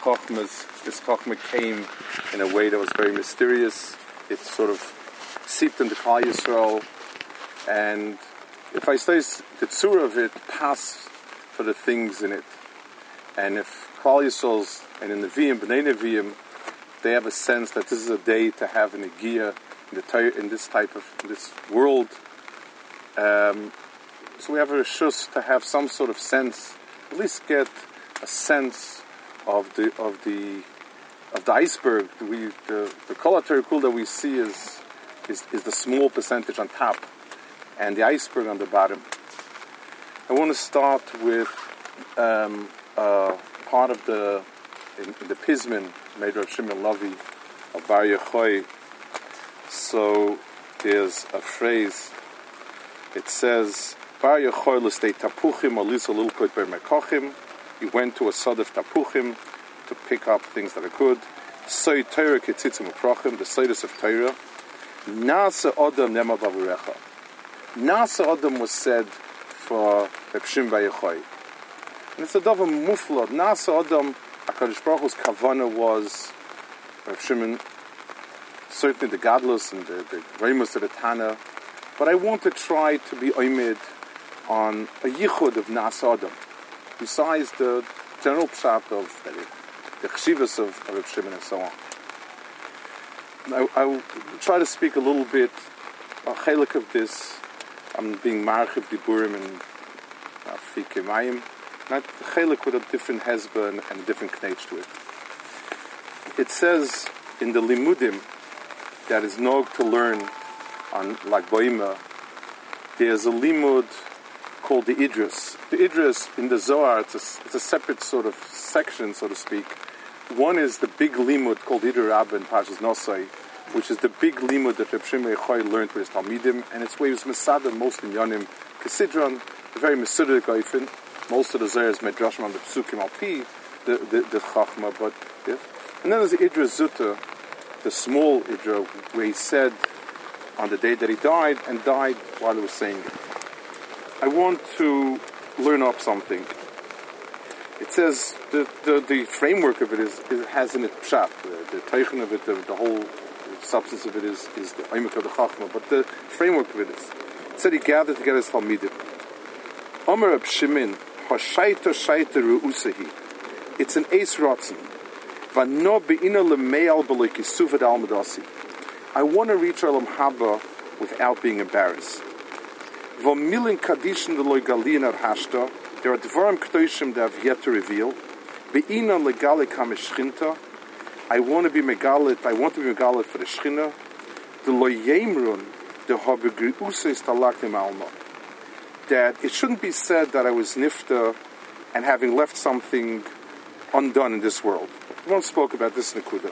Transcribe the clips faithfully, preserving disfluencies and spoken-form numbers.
Chochmas. This Chochma came in a way that was very mysterious. It sort of seeped into Klal Yisrael, and if I say the tzura of it, pass for the things in it. And if Klal Yisrael's, and in the Nevi'im, B'nai Nevi'im, they have a sense that this is a day to have an Igiyah in, the, in this type of, in this world. Um, so we have a reshus to have some sort of sense, at least get a sense of the of the of the iceberg. We the the Kol HaTorah that we see is, is is the small percentage on top, and the iceberg on the bottom. I want to start with um, uh, part of the in, in the Pizmin made Rav Shimon Lavi of Bar Yochai. So there's a phrase. It says, Bar Yochai l'stei tapuchim alisa lulkoit ber mekochim. He went to a sod of tapuchim to pick up things that are good. Soy Torah ketzitzim u'prochim, the sodas of Torah. Nasa Odom nema bavurecha. Nasa Odom was said for Reb Shimon Bar Yochai. And it's a davar muflad. Nasa Odom, HaKadosh Baruch Hu's kavana was Reb Shimon, certainly the Gadlus and the, the Remus of the Tana. But I want to try to be oimid on a yichud of Nasa Odom, besides the general pshat of the, the chshivas of, of Reb Shimon and so on. I, I will try to speak a little bit, a chelik of this. I'm being marchiv diburim and afike mayim. Not chelik with a different hezbah and, and a different knetch to it. It says in the limudim that is nog to learn on Lag Boima, there's a limud called the Idris. The Idris in the Zohar, it's a, it's a separate sort of section, so to speak. One is the big limud called Idr Rabbah in Parshas Nosai, which is the big limud that Reb Shimon Bar Yochai learned with his Talmidim, and it's where he was Masada most in Yonim Kesidron, a very Mesudah Goifin. Most of the Zohar is Medrashim on the Psukim Al-Pi, the, the, the Chachma, but yeah. And then there's the Idra Zuta, the small Idra, where he said on the day that he died, and died while he was saying it. I want to learn up something. It says the the, the framework of it is, is has in it pshat, the, the teichen of it, the, the whole substance of it is is the oimik of the chachma. But the framework of it is, it said he gathered together his talmidim. Omer Reb Shimon hashaita shaita ru'usahi. It's an eis rotzen. Vano beina lemeal b'loy kisuvad al medasi. I want to reach Olam Haba without being embarrassed. V'milin kadishin deloy galin ar hashta. There are dvarim k'toshim that have yet to reveal. Be'ina legalik hameshchinta. I want to be megalit. I want to be megalit for the shchina. Deloy yemrun dehabegri useis talakim alma. That it shouldn't be said that I was nifta and having left something undone in this world. We once spoke about this nekuda.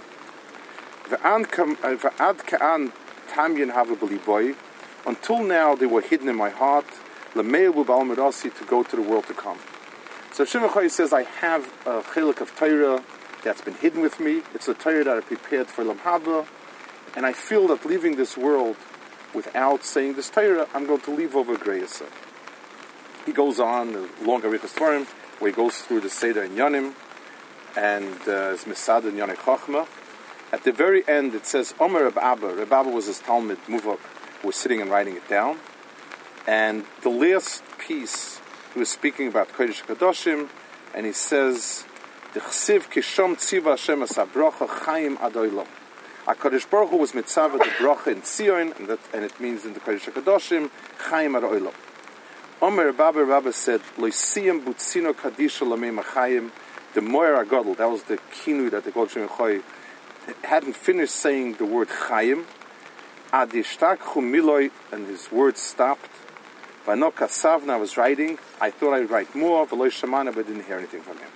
Until now, they were hidden in my heart. To go to the world to come. So Shimon Chai says, I have a chilik of Torah that's been hidden with me. It's a Torah that I prepared for Olam Haba, and I feel that leaving this world without saying this Torah, I'm going to leave over Greyasa. He goes on the long Arichas Tvarim, where he goes through the Seder in Yanim and uh, his Mesad in Yanei Chachma. At the very end, it says, Omer Reb Abba. Reb Abba was his Talmud Muvak, who was sitting and writing it down. And the last piece, he was speaking about Kodesh HaKadoshim, and he says, D'chsiv kishom tziva Hashem as ha-brocha chayim ad olam. HaKadosh Baruch Hu was mitzvah the brocha in Tzion, and, that, and it means in the Kodesh HaKadoshim, chayim ad olam. Omer Reb Abba, Rabba said, Lo siyam butzino kadisha lamei machayim, the Moyer HaGadol, that was the kinu that the Kol Shem Choy hadn't finished saying the word chayim, adishtakchu miloi, and his words stopped. Vano kasavna, I was writing, I thought I'd write more, v'lo shamana, but I didn't hear anything from him.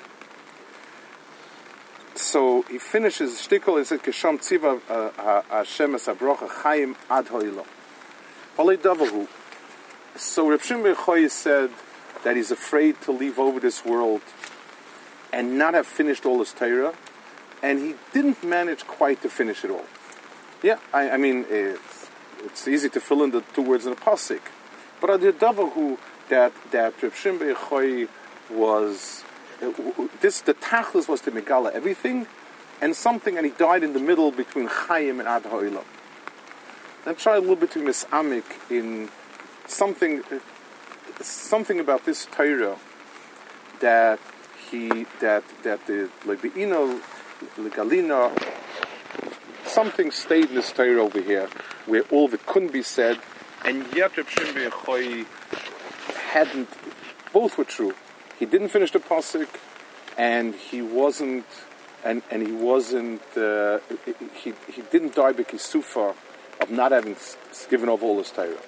So he finishes shtickle and said, Kisham tziva Hashem es habrocha chayim ad ho'ilo. Halei davahu. So Reb Shimon Bar Yochai said that he's afraid to leave over this world and not have finished all his Torah, and he didn't manage quite to finish it all. Yeah, I, I mean, it's, it's easy to fill in the two words in a pasuk, but the davahu that that Reb Shimon Bar Yochai was this the Tachlis was the Megala everything, and something, and he died in the middle between Chaim and Ad Ha'olam. And try a little bit to misamik in something, something about this Torah that he that that the Lebeino Legalina, something stayed in this Torah over here where all of it couldn't be said, and yet Reb Shimon ben Yochai hadn't. Both were true. He didn't finish the pasuk, and he wasn't, and and he wasn't. Uh, he he didn't die b'kisufa of not having given over all his Torah.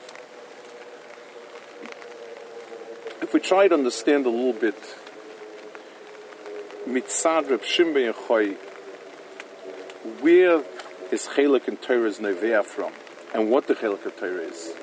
If we try to understand a little bit, mitzad Reb Shimon ben Yochai, where is Chelek in Torah's Nevea from, and what the Chelek of Torah is.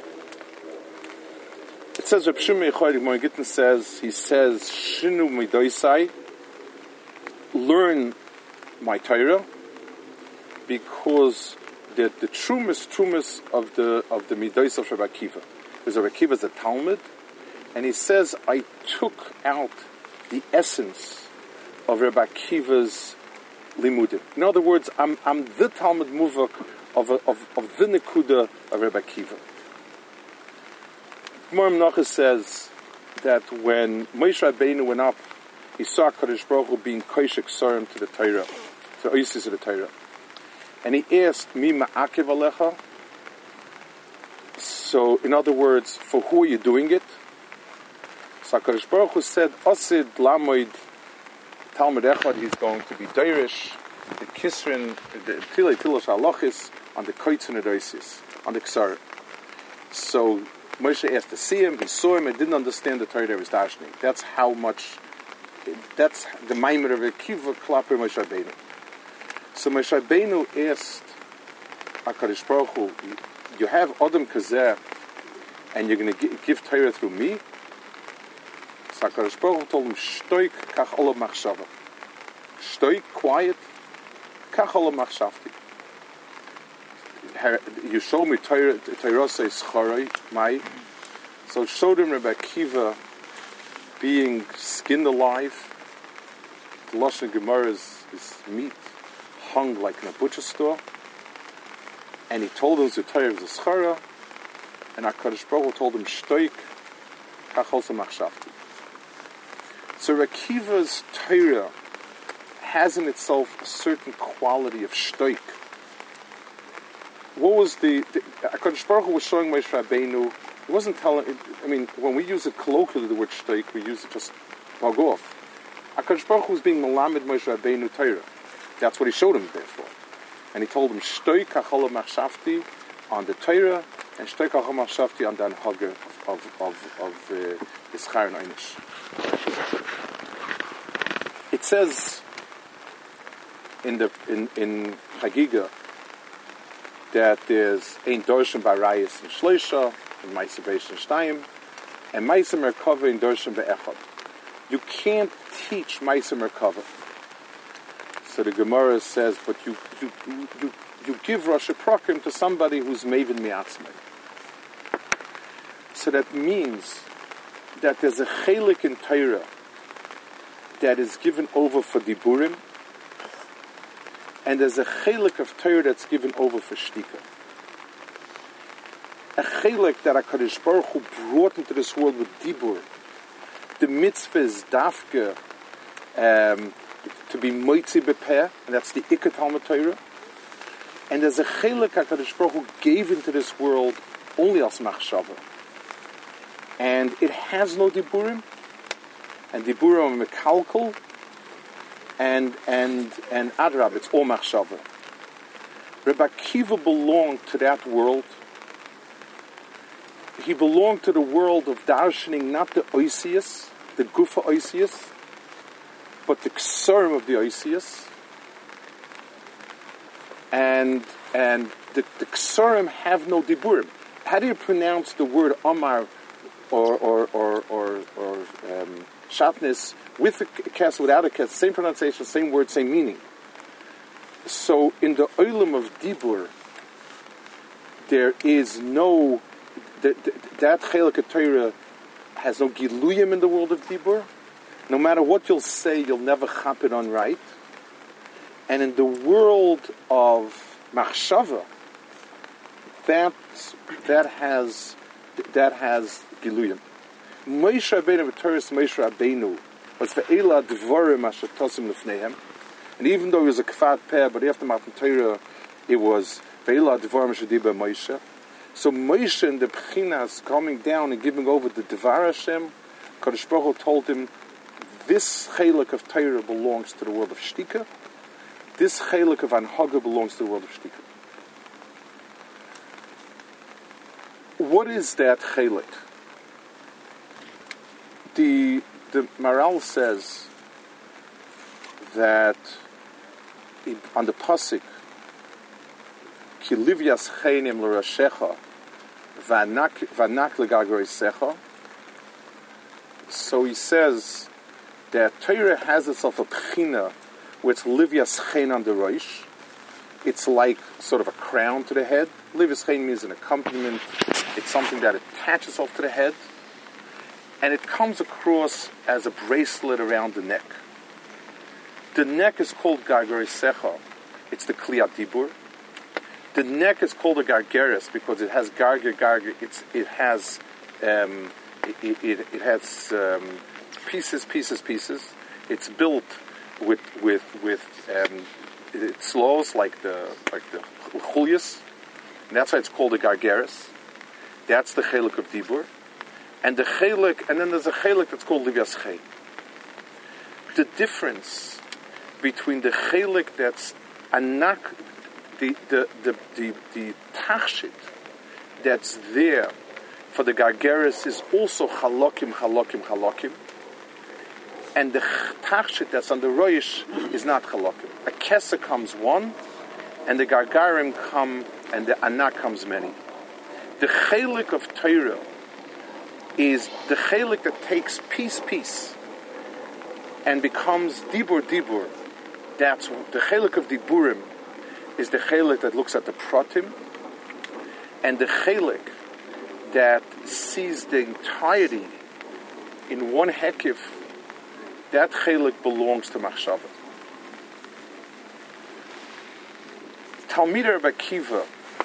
It says Reb Shimon ben Yochai, the Gemara Gittin says, he says, Shinu midoisai, learn my Torah, because the the truest truest of the of the midos of Rabbi Akiva. Because Rabbi Akiva is a Talmud, and he says, I took out the essence of Rabbi Akiva's limudim. In other words, I'm I'm the Talmud Muvak of of of the Nekuda of Rabbi Akiva. Gemara Menachos says that when Moshe Rabbeinu went up, he saw Kadosh Baruch Hu being koshek sarim to the Torah, to the oasis of the Torah, and he asked, "Mi ma'akev alecha?" So, in other words, for who are you doing it? So Kadosh Baruch Hu said, "Osid lamoid Talmud echad." He's going to be Deirish, the Kisrin, the Tilei Tilosh Halachis on the Koitzin and Oasis, on the Ksar. So Moshe asked to see him, he saw him, and didn't understand the Torah that was dashning. That's how much, that's the Maimer of Akiva Klaper Moshe Rabbeinu. So Moshe Rabbeinu asked HaKadosh Baruch Hu, you have Adam Kazeh, and you're going to give Torah through me? So HaKadosh Baruch Hu told him, Shtoik kach olav machshava. Shtoik, quiet, kach olav machshavti. You show me Torah, Torah says Chorai, Mai. So it showed him Rabbi Akiva being skinned alive. The Lashon Gemara is, is meat hung like in a butcher store. And he told him the Torah was a Schara. And HaKadosh Baruch Hu told him Shtoik, kach also machshavti. So Rabbi Akiva's Torah has in itself a certain quality of Shtoik. What was the, the HaKadosh Baruch Hu was showing Moshe Rabbeinu? He wasn't telling. I mean, when we use it colloquially, the word shtoik, we use it just bug off. HaKadosh Baruch Hu was being melamed Moshe Rabbeinu Torah. That's what he showed him there for, and he told him shtoik kachol machshavti on the Torah and shtoik kachol machshavti on the anhaga of of of, of uh, the schar and einish. It says in the in in Chagiga that there's ein dorshan barayis and shleisha and ma'aser beis and shtayim and ma'aser merkava in dorshan be'echad. You can't teach ma'aser merkava. So the Gemara says, but you you you you give Rosh Prakim to somebody who's maven miatzmei. So that means that there's a chelik in Torah that is given over for diburim, and there's a chelik of Torah that's given over for shtika. A chelik that HaKadosh Baruch Hu brought into this world with dibur. The mitzvah is dafke um, to be moitzi bepeh, and that's the Ikar Talmud Torah. And there's a chelik HaKadosh Baruch Hu gave into this world only as machshava. And it has no diburim, and diburim are mekalkal, and and and adrab, it's all machshava. Rabbi Akiva belonged to that world. He belonged to the world of darshaning, not the oisius, the gufa oisius, but the ksurim of the oisius. And and the, the ksurim have no diburim. How do you pronounce the word Omar or or or or, or um, shatnez with a kes, without a kes? Same pronunciation, same word, same meaning. So in the olam of dibur, there is no the, the, that chelik Torah has no giluyim in the world of dibur, No matter what you'll say, you'll never chap it on right. And in the world of machshava, that that has that has giluyim. Moshe Rabbeinu v'Torah Moshe Rabbeinu was ve'ela dvorim asher tosim lefneihem. And even though he was a kfat peh, but after Matan Torah, it was ve'ela dvorim asher diba Moshe. So Moshe in the Bchinas coming down and giving over the Devar Hashem, Kadosh Baruch Hu told him, this chelik of Torah belongs to the world of Shtika. This chelik of Anhaga belongs to the world of Shtika. What is that chelik? The the Maral says that in, on the pasuk, Ki livyas cheinim l'rashecha v'anak v'anak l'gagoreisecha. So he says that Torah has itself a pchina, where it's livyas chen on the roish. It's like sort of a crown to the head. Livyas chen means an accompaniment. It's, it's something that attaches itself to the head. And it comes across as a bracelet around the neck. The neck is called gargarisecha. It's the kliyat dibur. The neck is called a gargeris because it has garger garger. It's it has um, it, it, it has um, pieces pieces pieces. It's built with with with um, it slows like the like the chulias, and that's why it's called a gargeris. That's the chelik of dibur. And the chelik, and then there's a chelik that's called livyas chen. The difference between the chelik that's anak, the the the the, the tachshit that's there for the gargeris is also halokim, halokim, halokim, and the tachshit that's on the roish is not halokim. A kesa comes one, and the gargarim come, and the anak comes many. The chelik of Torah is the chelik that takes piece, piece, and becomes dibur, dibur. That's the chelik of diburim is the chelik that looks at the pratim, and the chelik that sees the entirety in one hekif. That chelik belongs to machshava. Talmidei Rabbi Akiva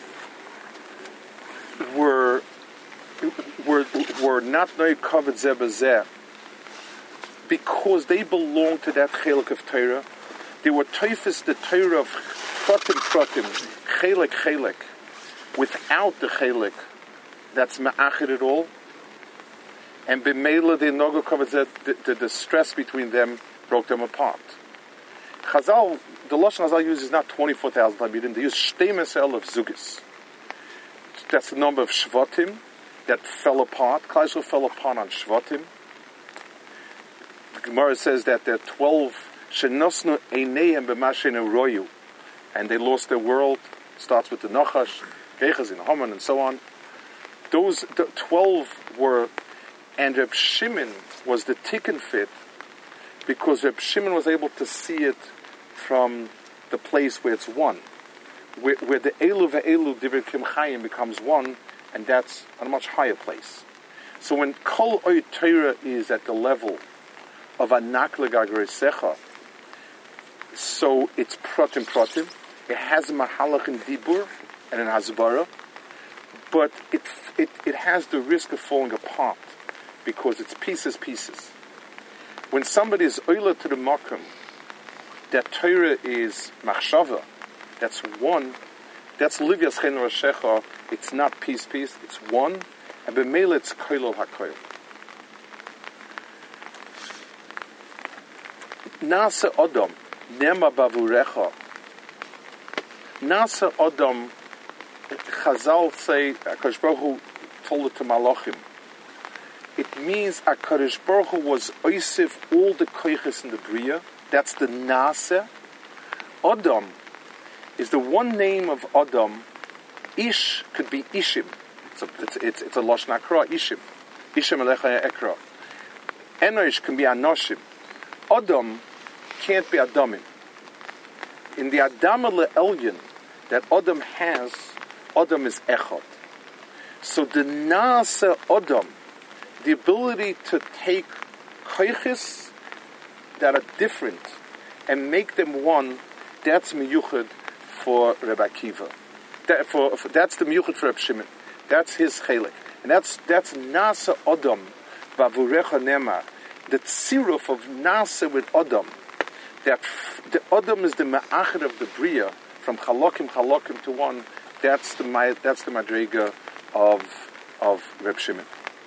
were were were not noy covered zeh b'zeh because they belong to that chelik of Torah. They were teifis the Torah of pratim pratim, chelik chelik, without the chelik that's ma'achid at all. And b'meila they no go covered zeh, the, the, the stress between them broke them apart. Chazal, the lashon Chazal uses not twenty-four thousand talmidim; they use shtemes el of zugis. That's the number of shvatim that fell apart. Klal Yisrael fell apart on Shvatim. The Gemara says that there are twelve shenosnu eineihem b'mashenu royu, and they lost their world. Starts with the Nachash, Gechaz and Haman, and so on. Those the twelve were, and Reb Shimon was the tikkun fit because Reb Shimon was able to see it from the place where it's one, where, where the Elu ve'elu Divrei Kim Chayim becomes one. And that's on a much higher place. So when Kol Oy Torah is at the level of Anak L'Gagoreisecha, so it's Pratim Pratim, it has Mahalach and Dibur and an Hasbara, but it, it it has the risk of falling apart because it's pieces, pieces. When somebody is Oila to the Makom, that Torah is Machshava, that's one, that's Livyas Chen Rashecha. It's not piece, piece. It's one, and b'meila it's koilol hakoil. Nasa Odom nema bavurecha. Nasa Odom. Chazal say HaKadosh Baruch Hu told it to Malachim. It means HaKadosh Baruch Hu was oisif all the koiches in the bria. That's the Nasa. Odom is the one name of Adam. Ish could be Ishim. It's a, it's, it's, it's a Lashon Akra, Ishim. Ishim Alecha Ekra. Enosh can be Anoshim. Adam can't be Adamim. In the Adam Elyon that Adam has, Adam is Echad. So the Nasa Adam, the ability to take Koiches that are different and make them one, that's miyuchad for Rebbe Akiva. That, for, for, that's the miyuchad for Reb Shimon. That's his chelik. And that's that's Nasa Odom Bavurecha Nemar. The tziruf of Nasa with Odom. That f- the Odom is the ma'achad of the Bria, from Chalokim Chalokim to one. That's the that's the madrega of of Reb Shimon.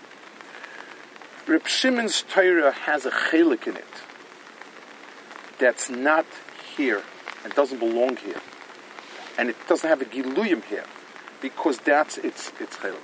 Reb Shimon's Torah has a chelik in it that's not here and doesn't belong here, and it doesn't have a giluyim here, because that's its its chelik.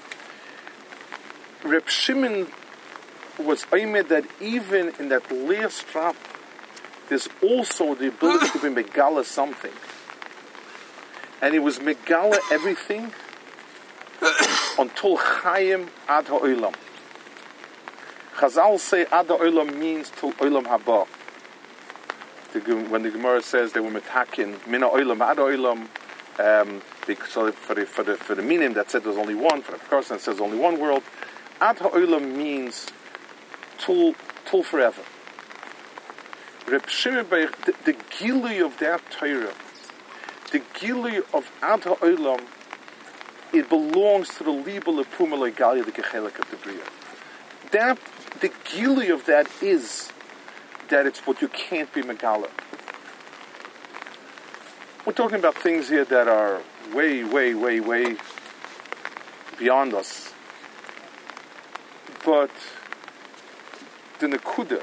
Reb Shimon was aimed that even in that last drop, there's also the ability to be megala something, and he was megala everything until Chaim ad ha'olam. Chazal say ad ha'olam means till olam haba. When the Gemara says they were metakin mina olam ad ha'olam, um, so for the for the for the minim that said there's only one, for the person that says only one world, ad ha'olam means till till forever. Reb Shimon Bar the, the gilui of that Torah, the gilui of ad ha'olam, it belongs to the libel of Puma Legalia, the Gechelik of the Bria. That, the gilui of that is that it's what you can't be Megala. We're talking about things here that are way, way, way, way beyond us. But the Nekuda,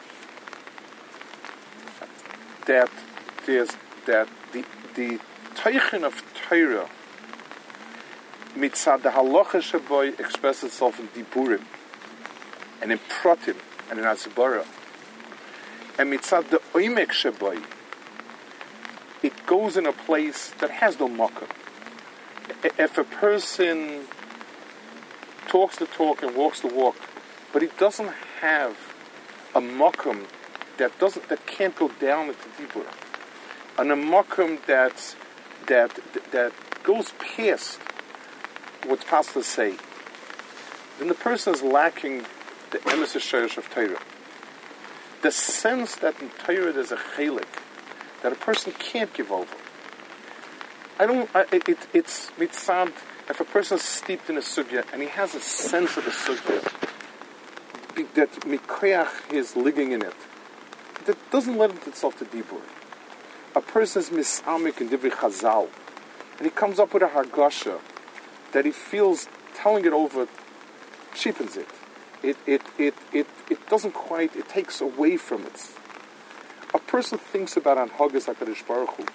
that there's, that the, the Teichen of Torah, mitzad the halacha shaboy expresses itself in diburim and in pratim and in asbara, and mitzad the oimek shaboy, it goes in a place that has no makom. If a person talks the talk and walks the walk, but he doesn't have a makom that doesn't that can't go down into diburim, and a makom that's that that goes past what's possible to say, then the person is lacking the emes shayrish of Torah. The sense that in Torah there's a chelik that a person can't give over. I don't. I, it, it's mitzad. If a person is steeped in a sugya and he has a sense of a sugya that mikoyach is living in it, that doesn't let itself to dibur. A person is misamik in divrei Chazal, and he comes up with a hargasha that he feels telling it over cheapens it. It it it it it doesn't quite. It takes away from it. A person thinks about Anhagas HaKadosh Baruch Hu.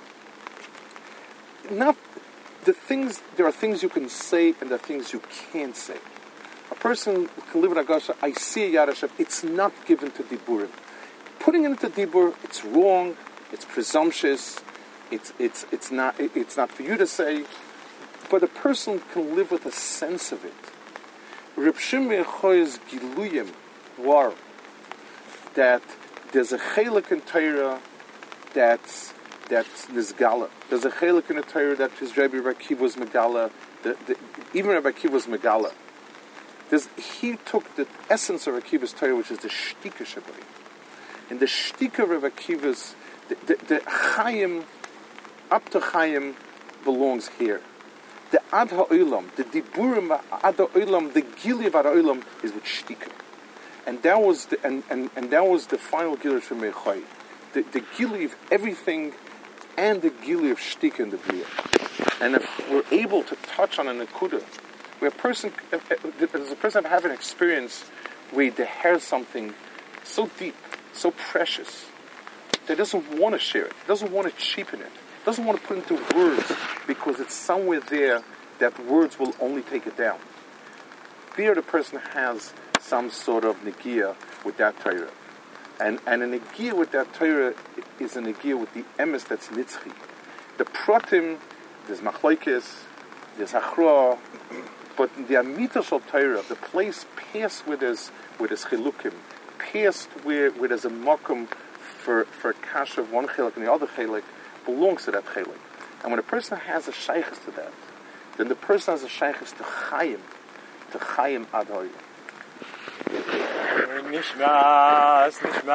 Not the things. There are things you can say and there are things you can't say. A person can live in Agasha. I see a Yad Hashem. It's not given to Diburim. Putting it into Dibur, it's wrong. It's presumptuous. It's it's it's not it's not for you to say. But a person can live with a sense of it. Reb Shimon Choy's Giluyim were that there's a chelik in Torah that's that's Nizgala. There's a chelik in the Torah that his Rebbe Rebbe Akiva was Megala. The, the, even Rebbe Akiva was Megala. There's, he took the essence of Rebbe Akiva's Torah, which is the Shtika Shabbai. And the Shtika of Rebbe Akiva's, the, the, the Chaim, up to Chaim, belongs here. The Ad HaOlam, the Diburim Ad HaOlam, the Gili of Ad HaOlam is with Shtika. And that was the, and, and, and that was the final Gili from Mechai. The, the Gili of everything and the Gili of Shtika in the Bria. And if we're able to touch on a Nakuda, where a person, as a person have an experience where they hear something so deep, so precious, that doesn't want to share it, doesn't want to cheapen it, doesn't want to put it into words because it's somewhere there that words will only take it down. There the person has some sort of negia with that Torah. And, and a negia with that Torah is a negia with the emes that's nitzchi. The pratim, there's machlokes, there's achra, but the amitas of Torah, the place past where there's, where there's chilukim, past where, where there's a makom for, for kasha of one chelik and the other chelik, belongs to that chelik. And when a person has a shaykhis to that, then the person has a shaykhis to chayim, to chayim ad hoy. Nishmas, nishmas.